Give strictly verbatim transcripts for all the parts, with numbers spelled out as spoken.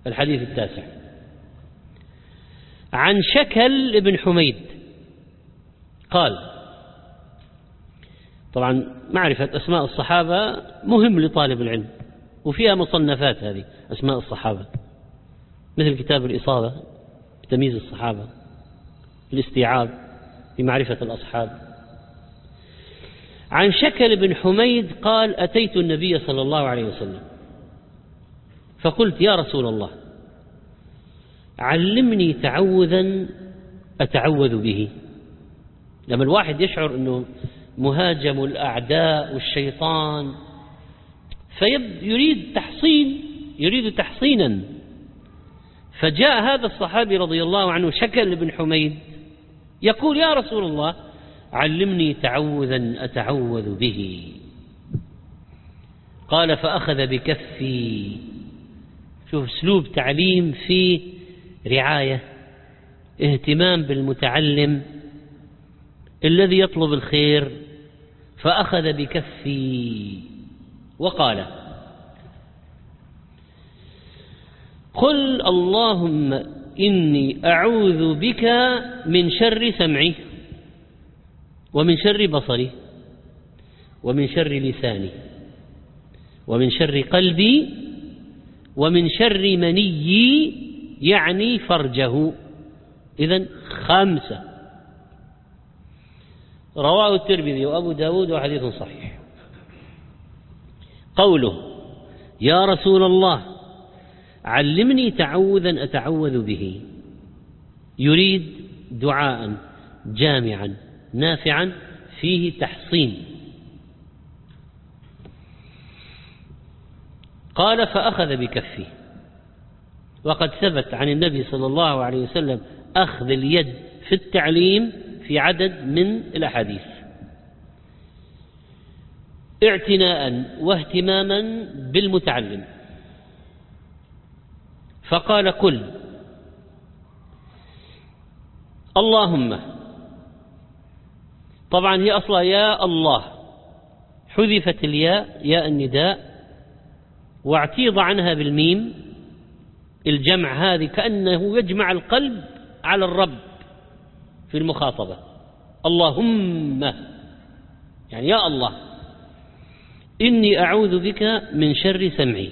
الحديث التاسع: عن شكل بن حميد قال. طبعا معرفة أسماء الصحابة مهم لطالب العلم، وفيها مصنفات هذه أسماء الصحابة، مثل كتاب الإصابة تمييز الصحابة، الاستيعاب في معرفة الأصحاب. عن شكل بن حميد قال: أتيت النبي صلى الله عليه وسلم فقلت: يا رسول الله، علمني تعوذا أتعوذ به. لما الواحد يشعر أنه مهاجم الأعداء والشيطان فيريد تحصين يريد تحصينا، فجاء هذا الصحابي رضي الله عنه شكل بن حميد يقول: يا رسول الله، علمني تعوذا أتعوذ به. قال: فأخذ بكفي. شوف أسلوب تعليم فيه رعاية، اهتمام بالمتعلم الذي يطلب الخير. فأخذ بكفي وقال: قل اللهم إني أعوذ بك من شر سمعي، ومن شر بصري، ومن شر لساني، ومن شر قلبي، ومن شر مني، يعني فرجه. إذن خمسة. رواه الترمذي وأبو داود وحديث صحيح. قوله: يا رسول الله، علمني تعوذا أتعوذ به، يريد دعاء جامعا نافعا فيه تحصين. قال: فأخذ بكفه. وقد ثبت عن النبي صلى الله عليه وسلم أخذ اليد في التعليم في عدد من الأحاديث، اعتناء واهتماما بالمتعلم. فقال: قل اللهم. طبعا هي أصلا يا الله، حذفت الياء ياء النداء واعتيض عنها بالميم الجمع، هذه كأنه يجمع القلب على الرب في المخاطبة. اللهم يعني يا الله، إني أعوذ بك من شر سمعي.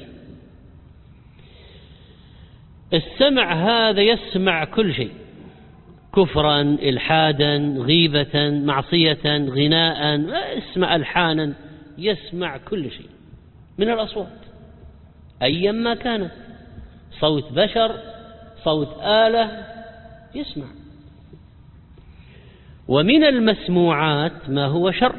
السمع هذا يسمع كل شيء، كفرا، إلحادا، غيبة، معصية، غناء، اسمع ألحانا، يسمع كل شيء من الأصوات أيما كانت، صوت بشر، صوت آلة، يسمع. ومن المسموعات ما هو شر.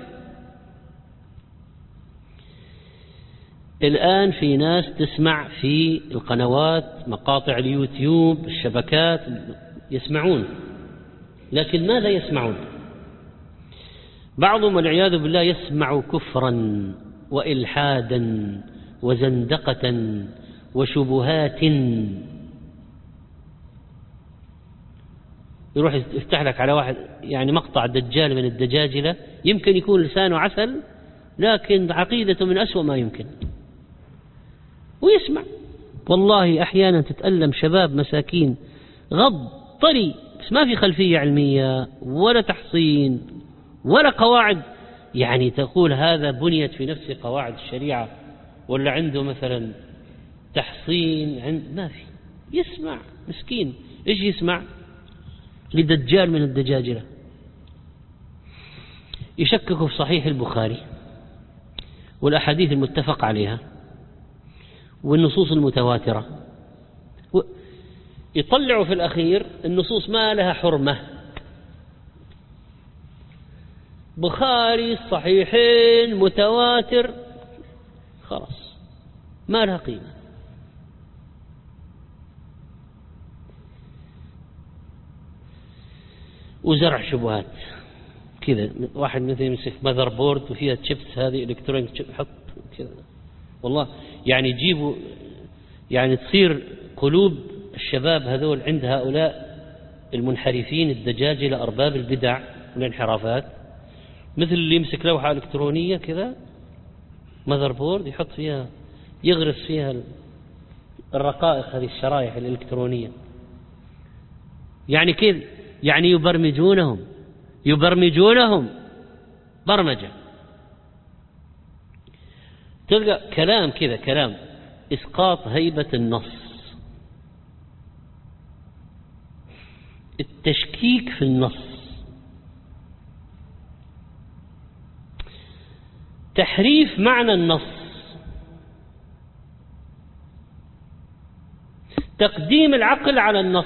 الآن في ناس تسمع في القنوات، مقاطع اليوتيوب، الشبكات، يسمعون، لكن ماذا يسمعون؟ بعضهم والعياذ بالله يسمع كفرا وإلحادا وزندقة وشبهات. يروح يفتح لك على واحد يعني مقطع دجال من الدجاجلة، يمكن يكون لسانه عسل لكن عقيدته من أسوأ ما يمكن، ويسمع. والله أحيانا تتألم شباب مساكين غض طري، بس ما في خلفية علمية ولا تحصين ولا قواعد، يعني تقول هذا بنيت في نفسه قواعد الشريعة، ولا عنده مثلا تحصين، عند ما في، يسمع مسكين. إيش يسمع؟ لدجال من الدجاجلة يشكك في صحيح البخاري والأحاديث المتفق عليها والنصوص المتواترة، يطلعوا في الأخير النصوص ما لها حرمة، بخاري، صحيحين، متواتر، خلاص ما لها قيمة. وزرع شبهات كذا، واحد مثل يمسك ماذر بورد وفيها تشيبس، هذه الكترونيك تشيب، حط كذا. والله يعني يجيبوا، يعني تصير قلوب الشباب هذول عند هؤلاء المنحرفين الدجاجلة أرباب البدع والانحرافات، مثل اللي يمسك لوحة إلكترونية كذا ماذر بورد، يحط فيها، يغرس فيها الرقائق هذه الشرائح الإلكترونية. يعني كيف؟ يعني يبرمجونهم يبرمجونهم برمجة. تلقى كلام كذا، كلام إسقاط هيبة النص، التشكيك في النص، تحريف معنى النص، تقديم العقل على النص،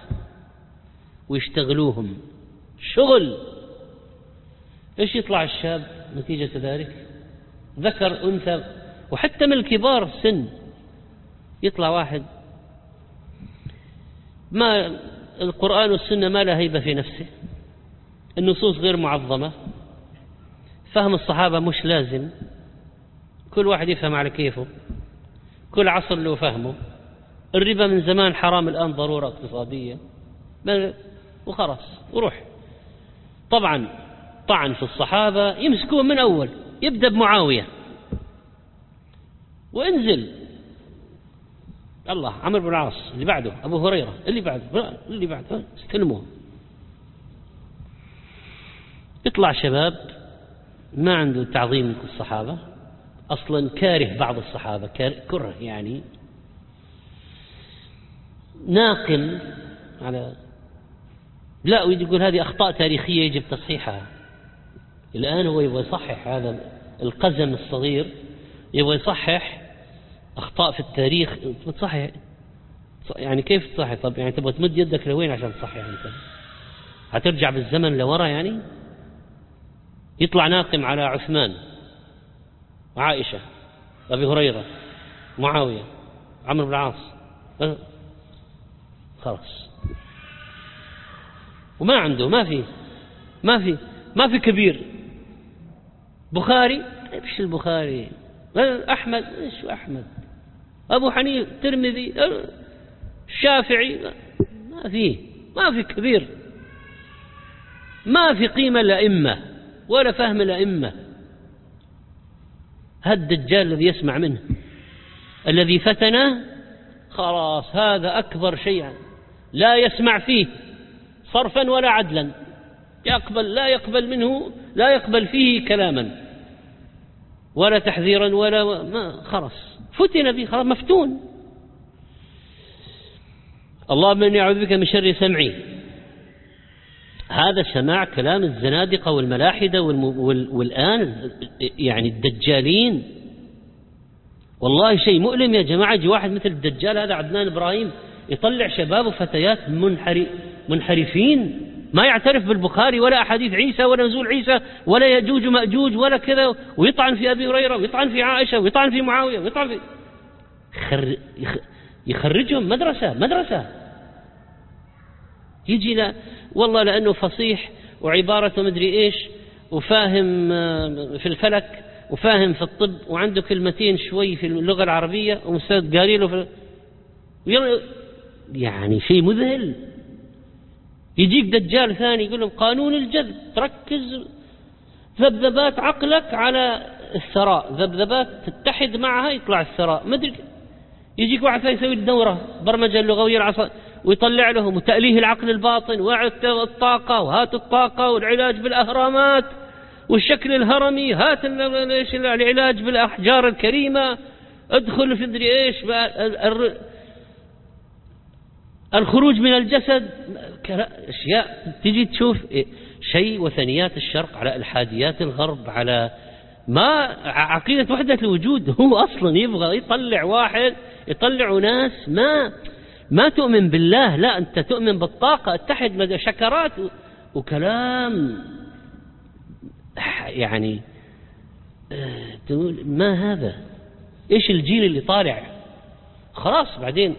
ويشتغلوهم شغل. ايش يطلع الشاب نتيجة ذلك؟ ذكر أنثى، وحتى من الكبار السن يطلع واحد ما القرآن والسنة ما لا هيبة في نفسه، النصوص غير معظمة، فهم الصحابة مش لازم، كل واحد يفهم على كيفه، كل عصر له فهمه، الربا من زمان حرام الآن ضرورة اقتصادية وخلاص وروح. طبعا طعن في الصحابة يمسكون من أول، يبدأ بمعاوية وانزل الله عمرو بن العاص، اللي بعده أبو هريرة، اللي بعده اللي بعده استلموه. يطلع شباب ما عنده تعظيم الصحابة أصلا، كاره بعض الصحابة كره يعني، ناقم على لا، ويقول هذه أخطاء تاريخية يجب تصحيحها. الآن هو يبغى يصحح هذا القزم الصغير، يبغى يصحح أخطاء في التاريخ. تصحح يعني كيف تصحح؟ طب يعني تبغى تمد يدك لوين عشان تصحح؟ أنت هترجع بالزمن لورا يعني؟ يطلع ناقم على عثمان وعائشة أبي هريرة معاوية عمرو بن العاص، خلاص. وما عنده ما في ما في ما في كبير. بخاري ايش البخاري؟ أحمد ايش أحمد؟ أبو حنيفة، ترمذي، الشافعي، ما في ما في كبير، ما في قيمة الأئمة ولا فهم الأئمة. هذا الدجال الذي يسمع منه الذي فتنه خلاص هذا أكبر شيء، لا يسمع فيه صرفا ولا عدلا، يقبل لا يقبل منه لا يقبل فيه كلاما ولا تحذيرا ولا ما، خلاص فتن به، خلاص مفتون. اللهم إني أعوذ بك من شر سمعي. هذا سماع كلام الزنادقة والملاحدة والآن يعني الدجالين. والله شيء مؤلم يا جماعة. يجي واحد مثل الدجال هذا عدنان إبراهيم يطلع شباب وفتيات منحرف منحرفين، ما يعترف بالبخاري ولا أحاديث عيسى ولا نزول عيسى ولا يجوج مأجوج ولا كذا، ويطعن في أبي هريرة ويطعن في عائشة ويطعن في معاوية ويطعن في يخر... يخرجهم مدرسة مدرسة يجي لا والله لأنه فصيح وعبارته مدري إيش وفاهم في الفلك وفاهم في الطب وعنده كلمتين شوي في اللغة العربية ومستند قاريله في يعني شيء مذهل. يجيك دجال ثاني يقول لهم قانون الجذب، تركز ذبذبات عقلك على الثراء، ذبذبات تتحد معها يطلع الثراء مدري. يجيك واحد ثاني يسوي الدورة برمجة اللغوية العصر ويطلع لهم وتأليه العقل الباطن وعد الطاقة وهات الطاقة والعلاج بالأهرامات والشكل الهرمي، هات العلاج بالأحجار الكريمة، ادخل في مدري ايش الخروج من الجسد، اشياء تجي تشوف شيء وثنيات الشرق على الحاديات الغرب على ما عقيدة وحدة الوجود. هو اصلا يبغى يطلع واحد يطلع ناس ما ما تؤمن بالله، لا انت تؤمن بالطاقة، اتحد مع شكرات وكلام يعني تقول ما هذا؟ ايش الجيل اللي طالع؟ خلاص بعدين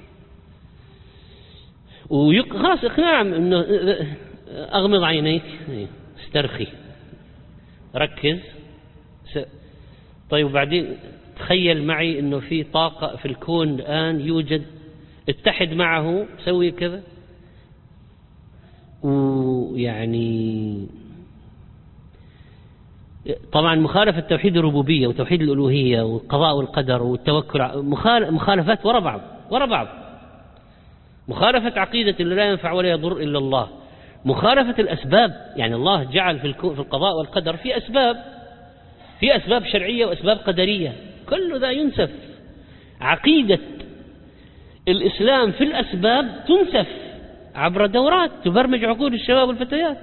وخلاص اقناع انه اغمض عينيك، استرخي، ركز. طيب وبعدين تخيل معي انه في طاقة في الكون الان يوجد، اتحد معه، سوي كذا. ويعني طبعا مخالفة توحيد الربوبية وتوحيد الألوهية والقضاء والقدر والتوكل، مخالفات وراء بعض. وراء بعض. مخالفة عقيدة اللي لا ينفع ولا يضر إلا الله، مخالفة الأسباب، يعني الله جعل في القضاء والقدر في أسباب، في أسباب شرعية وأسباب قدرية، كل ذا ينسف. عقيدة الإسلام في الأسباب تنسف عبر دورات تبرمج عقول الشباب والفتيات،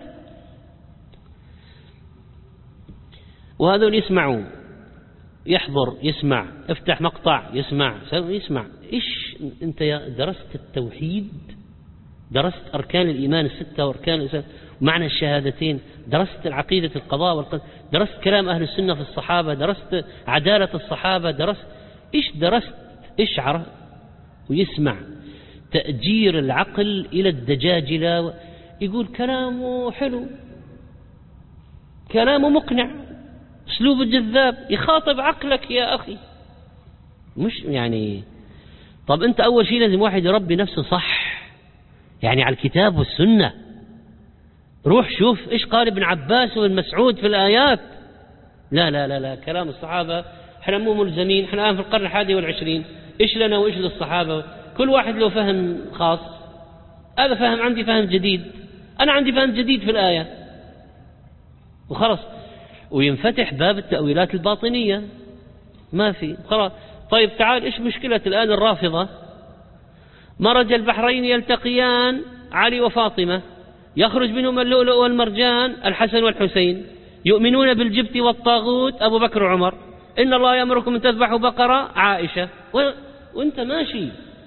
وهذول يسمعوا، يحضر يسمع، افتح مقطع يسمع يسمع. إيش أنت يا درست التوحيد، درست أركان الإيمان الستة وأركان الإسلام ومعنى الشهادتين، درست العقيدة القضاء والقدر، درست كلام أهل السنة في الصحابة، درست عدالة الصحابة، درست إيش درست إيش عرف. ويسمع تأجير العقل إلى الدجاجلة، يقول كلامه حلو، كلامه مقنع، أسلوب جذاب، يخاطب عقلك يا أخي. مش يعني طب أنت أول شيء لازم واحد يربي نفسه صح، يعني على الكتاب والسنة. روح شوف إيش قال ابن عباس وابن مسعود في الآيات. لا لا لا لا كلام الصحابة احنا مو ملزمين، احنا الآن في القرن الحادي والعشرين، إيش لنا وإيش للصحابة؟ كل واحد له فهم خاص، هذا فهم عندي فهم جديد، أنا عندي فهم جديد في الآية وخلاص. وينفتح باب التأويلات الباطنية، ما في خلاص. طيب تعال إيش مشكلة الآن الرافضة؟ مرج البحرين يلتقيان، علي وفاطمة، يخرج منهم اللؤلؤ والمرجان، الحسن والحسين، يؤمنون بالجبت والطاغوت، أبو بكر وعمر، إن الله يأمركم أن تذبحوا بقرة، عائشة، و... وانت ماشي.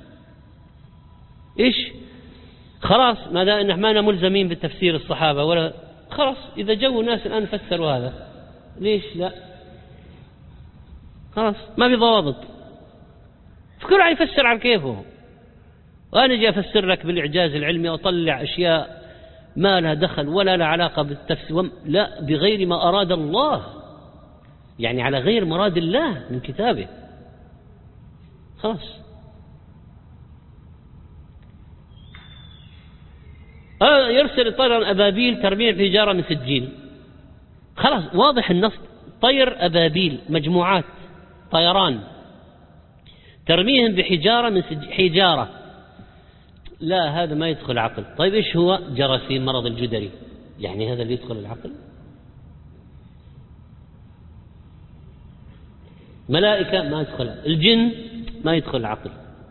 إيش خلاص ما دا إن ما ملزمين بالتفسير الصحابة ولا خلاص. إذا جو الناس الآن فسروا هذا ليش لا؟ خلاص ما في ضوابط، فكل واحد يفسر على كيفه. وأنا أجي أفسر لك بالإعجاز العلمي وأطلع أشياء ما لها دخل ولا لها علاقة بالتفسير، لا، بغير ما أراد الله، يعني على غير مراد الله من كتابه. خلاص آه يرسل طيرا أبابيل ترميهم بحجارة من سجيل. خلاص واضح النص، طير أبابيل مجموعات طيران ترميهم بحجارة من سجيل، حجارة، لا هذا ما يدخل عقل. طيب إيش هو؟ جراثيم مرض الجدري، يعني هذا اللي يدخل العقل؟ ملائكة ما يدخل، الجن ما يدخل العقل.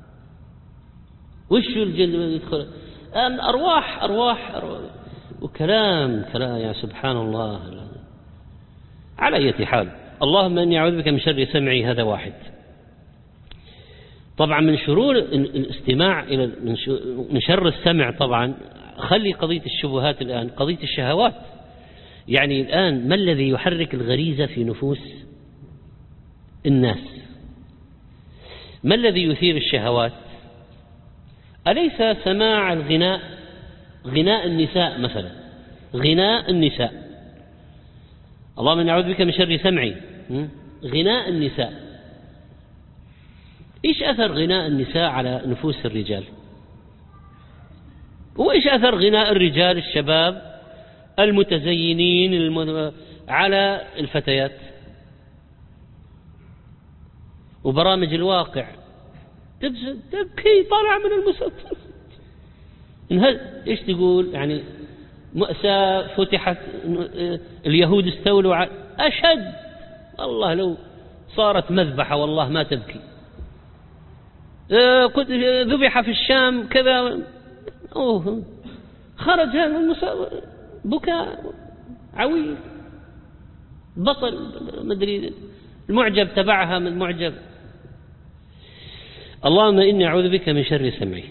وش الجن ما يدخل؟ أرواح أرواح, أرواح. وكلام كلام يا سبحان الله. على أي حال، اللهم إني أعوذ بك من شر سمعي، هذا واحد. طبعا من شرور الاستماع إلى من شر السمع، طبعا خلي قضية الشبهات الآن، قضية الشهوات. يعني الآن ما الذي يحرك الغريزة في نفوس الناس؟ ما الذي يثير الشهوات؟ أليس سماع الغناء، غناء النساء مثلا، غناء النساء، اللهم إني أعوذ بك من شر سمعي، غناء النساء. إيش أثر غناء النساء على نفوس الرجال؟ وإيش أثر غناء الرجال الشباب المتزينين الم... على الفتيات؟ وبرامج الواقع تبكي طالع من المسلسل. إيش تقول؟ يعني مأساة فتحت، اليهود استولوا على أشد، والله لو صارت مذبحة والله ما تبكي. كنت ذبح في الشام كذا، أوه خرج هذا المسا... بكاء عويل، بطل مدري المعجب تبعها من المعجب. اللهم إني أعوذ بك من شر سمعي.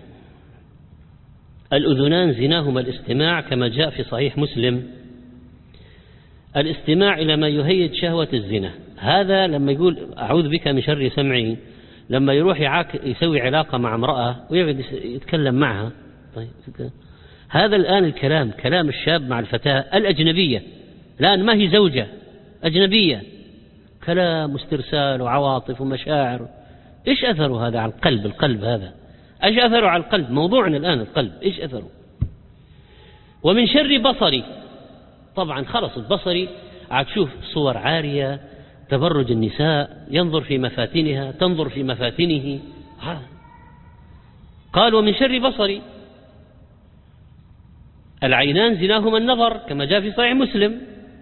الأذنان زناهما الاستماع، كما جاء في صحيح مسلم، الاستماع إلى ما يهيج شهوة الزنا. هذا لما يقول أعوذ بك من شر سمعي، لما يروح يعاك يسوي علاقة مع امرأة ويقعد يتكلم معها. طيب هذا الآن الكلام، كلام الشاب مع الفتاة الأجنبية، الآن ما هي زوجة، أجنبية، كلام واسترسال وعواطف ومشاعر. إيش أثره هذا على القلب؟ القلب هذا إيش أثره على القلب؟ موضوعنا الآن القلب، إيش أثره؟ ومن شر بصري، طبعا خلص البصري عاد تشوف صور عارية، تبرج النساء، ينظر في مفاتنها، تنظر في مفاتنه. قال ومن شر بصري، العينان زناهما النظر كما جاء في صحيح مسلم،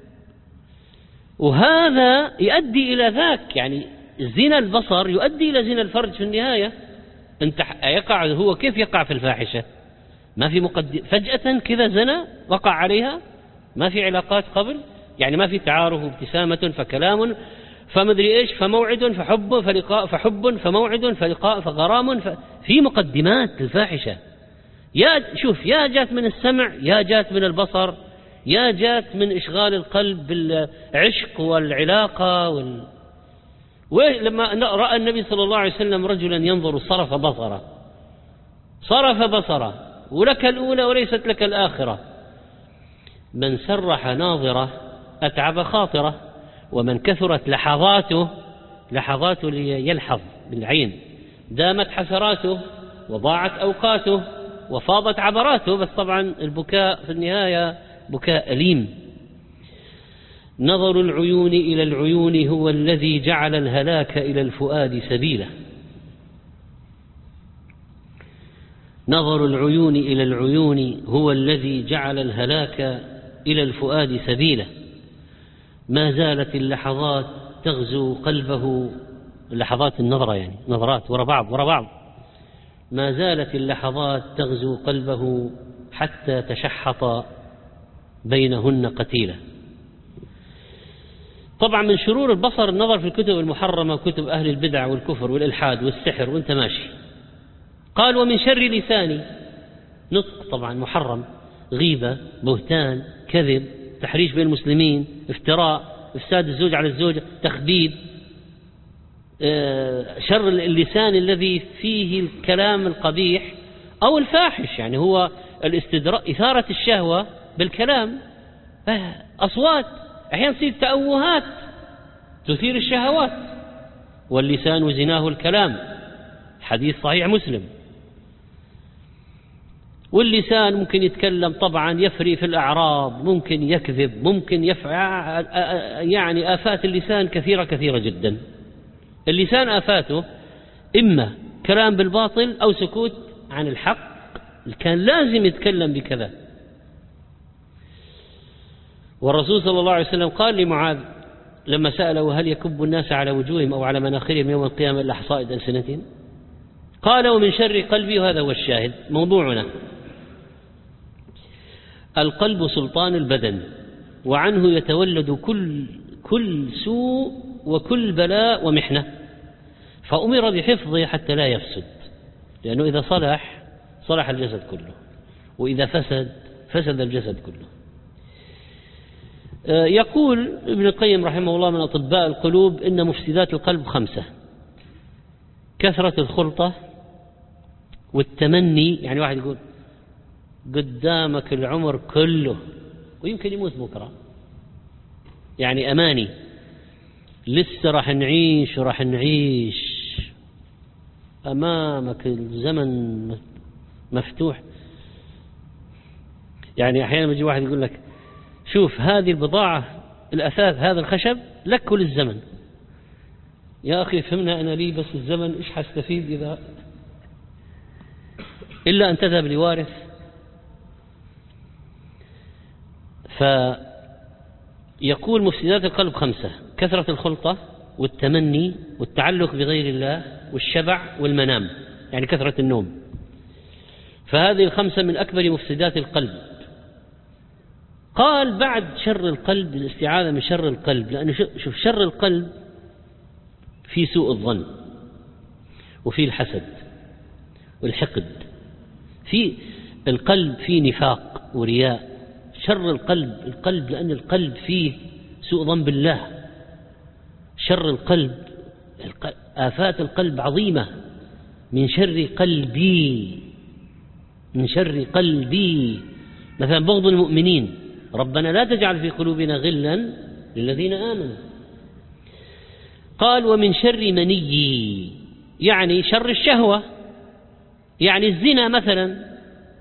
وهذا يؤدي إلى ذاك، يعني زنا البصر يؤدي إلى زنا الفرج في النهاية. انت يقع هو كيف يقع في الفاحشة؟ ما في مقدم، فجأة كذا زنا وقع عليها، ما في علاقات قبل، يعني ما في تعارف وابتسامة فكلام فمدري إيش فموعد فحب فلقاء فحب فموعد فلقاء فغرام ف... في مقدمات الفاحشة. يا شوف، يا جات من السمع، يا جات من البصر، يا جات من إشغال القلب بالعشق والعلاقة وال... ولما رأى النبي صلى الله عليه وسلم رجلا ينظر صرف بصره صرف بصره ولك الأولى وليست لك الآخرة، من سرح ناظرة أتعب خاطرة، ومن كثرت لحظاته لحظاته ليلحظ بالعين دامت حسراته وضاعت أوقاته وفاضت عبراته. بس طبعا البكاء في النهاية بكاء أليم. نظر العيون إلى العيون هو الذي جعل الهلاك إلى الفؤاد سبيلا. نظر العيون إلى العيون هو الذي جعل الهلاك إلى الفؤاد سبيلا. ما زالت اللحظات تغزو قلبه، اللحظات النظرة يعني نظرات ورا بعض ورا بعض، ما زالت اللحظات تغزو قلبه حتى تشحط بينهن قتيلة. طبعا من شرور البصر النظر في الكتب المحرمة وكتب أهل البدع والكفر والإلحاد والسحر وانت ماشي. قال ومن شر لساني، نطق طبعا محرم، غيبة، بهتان، كذب، تحريش بين المسلمين، افتراء، إفساد الزوج على الزوجة، تخبيب، شر اللسان الذي فيه الكلام القبيح أو الفاحش، يعني هو الاستدراء، إثارة الشهوة بالكلام، أصوات، أحيانا تصير تأوهات تثير الشهوات. واللسان زناه الكلام، حديث صحيح مسلم. واللسان ممكن يتكلم طبعا، يفري في الأعراض، ممكن يكذب، ممكن يفعل، يعني آفات اللسان كثيرة كثيرة جدا. اللسان آفاته إما كلام بالباطل أو سكوت عن الحق، كان لازم يتكلم بكذا. والرسول صلى الله عليه وسلم قال لمعاذ لما سأله هل يكب الناس على وجوههم أو على مناخرهم يوم القيامة إلا حصائد ألسنتهم؟ قال ومن شر قلبي، وهذا هو الشاهد موضوعنا. القلب سلطان البدن، وعنه يتولد كل كل سوء وكل بلاء ومحنة، فأمر بحفظه حتى لا يفسد، لأنه إذا صلح صلح الجسد كله، وإذا فسد فسد الجسد كله. يقول ابن القيم رحمه الله من أطباء القلوب إن مفسدات القلب خمسة: كثرة الخلطة والتمني، يعني واحد يقول قدامك العمر كله ويمكن يموت بكرة، يعني أماني، لسه راح نعيش وراح نعيش، أمامك الزمن مفتوح. يعني أحيانا يجي واحد يقول لك شوف هذه البضاعة، الأثاث، هذا الخشب لك وللزمن. يا أخي فهمنا أنا لي بس الزمن إيش حستفيد إذا إلا أن تذهب لوارث. فيقول مفسدات القلب خمسة: كثرة الخلطة والتمني والتعلق بغير الله والشبع والمنام، يعني كثرة النوم. فهذه الخمسة من أكبر مفسدات القلب. قال بعد شر القلب الاستعاذة من شر القلب، لأنه شوف شر القلب في سوء الظن وفي الحسد والحقد، في القلب فيه نفاق ورياء. شر القلب القلب لأن القلب فيه سوء ظن بالله. شر القلب، آفات القلب عظيمة. من شر قلبي، من شر قلبي، مثلا بغض المؤمنين، ربنا لا تجعل في قلوبنا غلا للذين آمنوا. قال ومن شر مني، يعني شر الشهوة، يعني الزنا مثلا.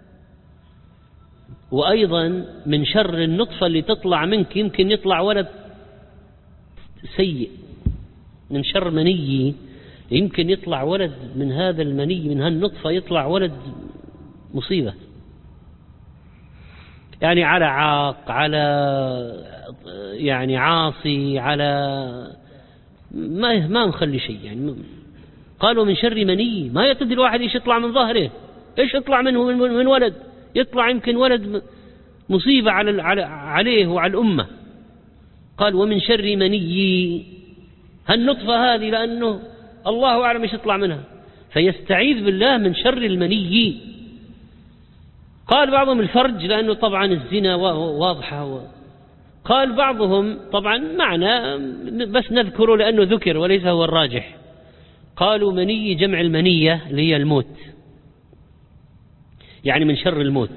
وأيضا من شر النطفة اللي تطلع منك، يمكن يطلع ولد سيء. من شر مني يمكن يطلع ولد من هذا المني، من هالنطفة يطلع ولد مصيبة، يعني على عاق، على يعني عاصي، على ما ما مخلي شيء يعني. قالوا من شر مني، ما يقدر الواحد ايش يطلع من ظهره، ايش يطلع منه من, من ولد، يطلع يمكن ولد مصيبة على عليه وعلى الأمة. قال ومن شر مني، هالنطفة هذه لأنه الله أعلم ايش يطلع منها، فيستعيذ بالله من شر المني. قال بعضهم الفرج لأنه طبعا الزنا واضحة. قال بعضهم طبعا معنى بس نذكره لأنه ذكر وليس هو الراجح، قالوا مني جمع المنية اللي هي الموت، يعني من شر الموت.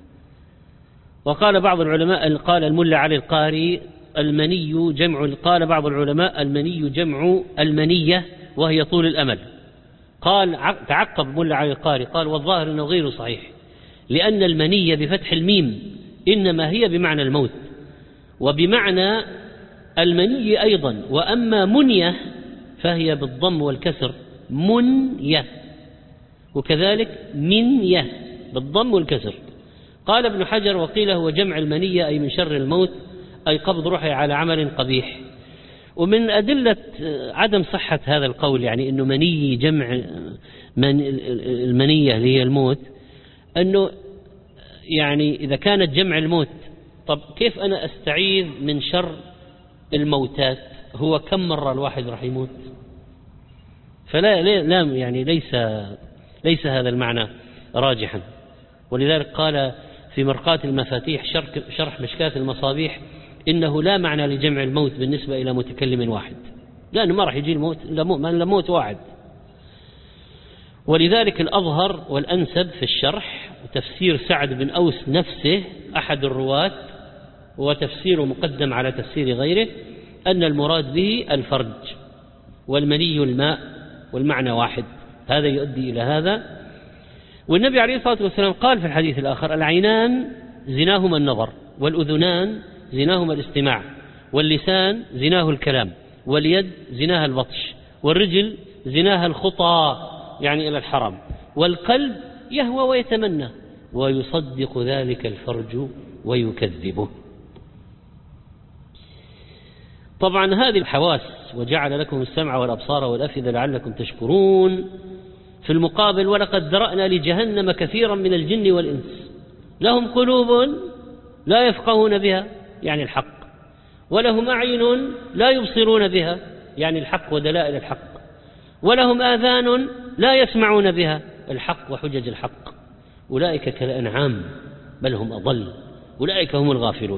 وقال بعض العلماء، قال الملا علي القاري المني جمع، قال بعض العلماء المني جمع المنية وهي طول الأمل. قال تعقب ملا علي القاري قال والظاهر أنه غير صحيح، لأن المنية بفتح الميم إنما هي بمعنى الموت وبمعنى المني أيضا، وأما منية فهي بالضم والكسر، منية، وكذلك منية بالضم والكسر. قال ابن حجر وقيل هو جمع المنية أي من شر الموت، أي قبض روحه على عمل قبيح. ومن أدلة عدم صحة هذا القول يعني أنه مني جمع من المنية اللي هي الموت، أنه يعني إذا كانت جمع الموت، طب كيف أنا أستعيذ من شر الموتات؟ هو كم مرة الواحد راح يموت؟ فلا لا يعني ليس ليس هذا المعنى راجحا. ولذلك قال في مرقاة المفاتيح شرح مشكاة المصابيح إنه لا معنى لجمع الموت بالنسبة إلى متكلم واحد، لأنه ما راح يجي الموت إلا موت واحد. ولذلك الأظهر والأنسب في الشرح تفسير سعد بن أوس نفسه أحد الرواة، وتفسيره مقدم على تفسير غيره، أن المراد به الفرج والمني الماء والمعنى واحد، هذا يؤدي إلى هذا. والنبي عليه الصلاة والسلام قال في الحديث الآخر العينان زناهما النظر، والأذنان زناهما الاستماع، واللسان زناه الكلام، واليد زناها البطش، والرجل زناها الخطى يعني إلى الحرام، والقلب يهوى ويتمنى، ويصدق ذلك الفرج ويكذبه. طبعا هذه الحواس وجعل لكم السمع والأبصار والأفئدة لعلكم تشكرون. في المقابل ولقد ذرأنا لجهنم كثيرا من الجن والإنس لهم قلوب لا يفقهون بها يعني الحق، ولهم أعين لا يبصرون بها يعني الحق ودلائل الحق، ولهم آذان لا يسمعون بها الحق وحجج الحق، أولئك كالأنعام بل هم أضل، أولئك هم الغافلون.